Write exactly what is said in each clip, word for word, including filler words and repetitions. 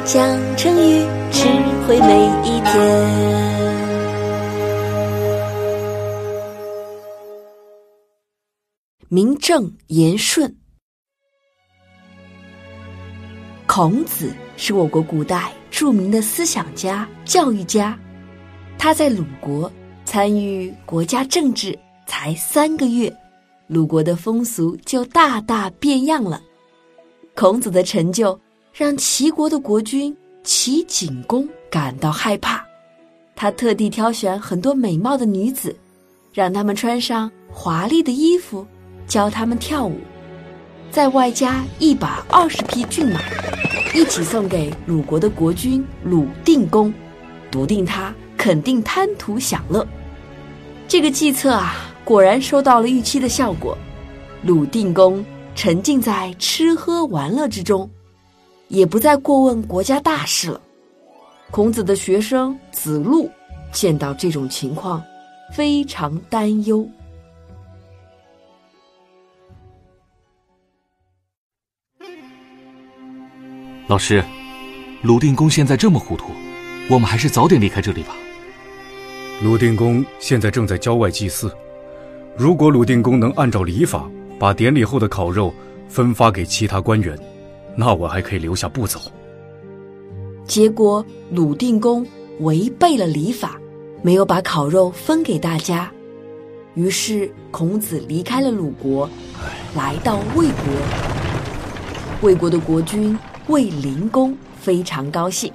讲成语，智慧每一天。名正言顺。孔子是我国古代著名的思想家、教育家。他在鲁国参与国家政治才三个月，鲁国的风俗就大大变样了。孔子的成就让齐国的国君齐景公感到害怕，他特地挑选很多美貌的女子，让她们穿上华丽的衣服，教她们跳舞，再外加一百二十匹骏马，一起送给鲁国的国君鲁定公，笃定他肯定贪图享乐。这个计策啊，果然收到了预期的效果。鲁定公沉浸在吃喝玩乐之中，也不再过问国家大事了。孔子的学生子路见到这种情况，非常担忧。 老师，鲁定公现在这么糊涂，我们还是早点离开这里吧。 鲁定公现在正在郊外祭祀，如果鲁定公能按照礼法把典礼后的烤肉分发给其他官员，那我还可以留下不走。 结果鲁定公违背了礼法，没有把烤肉分给大家，于是孔子离开了鲁国，来到魏国。魏国的国君卫灵公非常高兴。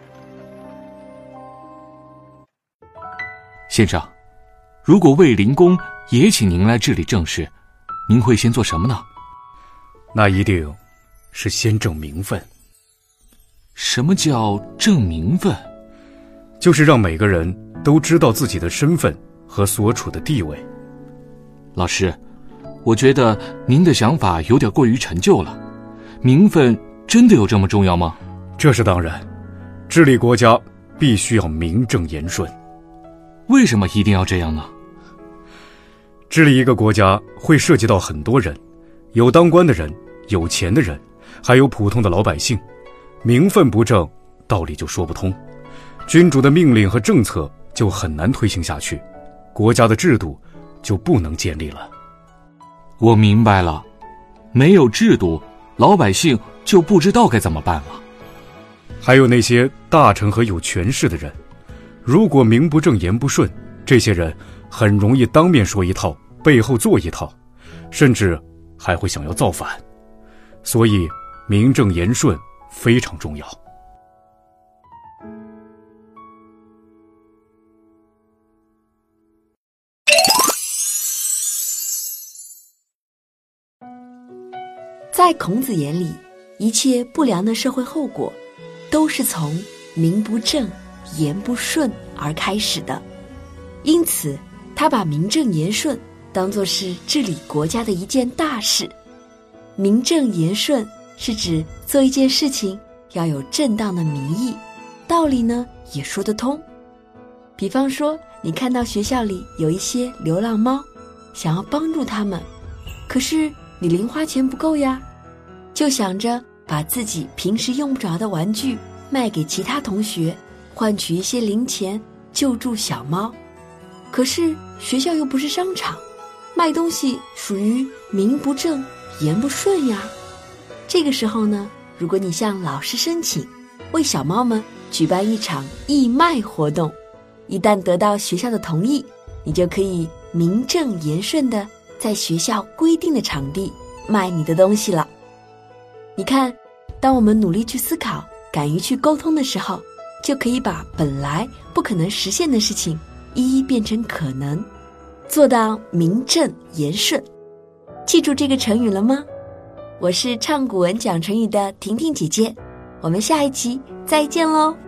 先生，如果卫灵公也请您来治理政事，您会先做什么呢？ 那一定是先正名分。 什么叫正名分？ 就是让每个人都知道自己的身份和所处的地位。 老师，我觉得您的想法有点过于陈旧了。名分真的有这么重要吗？ 这是当然，治理国家必须要名正言顺。 为什么一定要这样呢？ 治理一个国家会涉及到很多人，有当官的人，有钱的人，还有普通的老百姓。名分不正，道理就说不通，君主的命令和政策就很难推行下去，国家的制度就不能建立了。 我明白了，没有制度，老百姓就不知道该怎么办了。 还有那些大臣和有权势的人，如果名不正言不顺，这些人很容易当面说一套，背后做一套，甚至还会想要造反。所以名正言顺非常重要。 在孔子眼里，一切不良的社会后果都是从名不正言不顺而开始的，因此他把名正言顺当作是治理国家的一件大事。名正言顺是指做一件事情要有正当的名义，道理呢也说得通。比方说，你看到学校里有一些流浪猫，想要帮助它们，可是你零花钱不够呀，就想着把自己平时用不着的玩具卖给其他同学，换取一些零钱救助小猫。可是学校又不是商场，卖东西属于名不正言不顺呀。这个时候呢，如果你向老师申请为小猫们举办一场义卖活动，一旦得到学校的同意，你就可以名正言顺地在学校规定的场地卖你的东西了。你看，当我们努力去思考，敢于去沟通的时候，就可以把本来不可能实现的事情一一变成可能，做到名正言顺。记住这个成语了吗？我是唱古文讲成语的婷婷姐姐，我们下一集再见喽。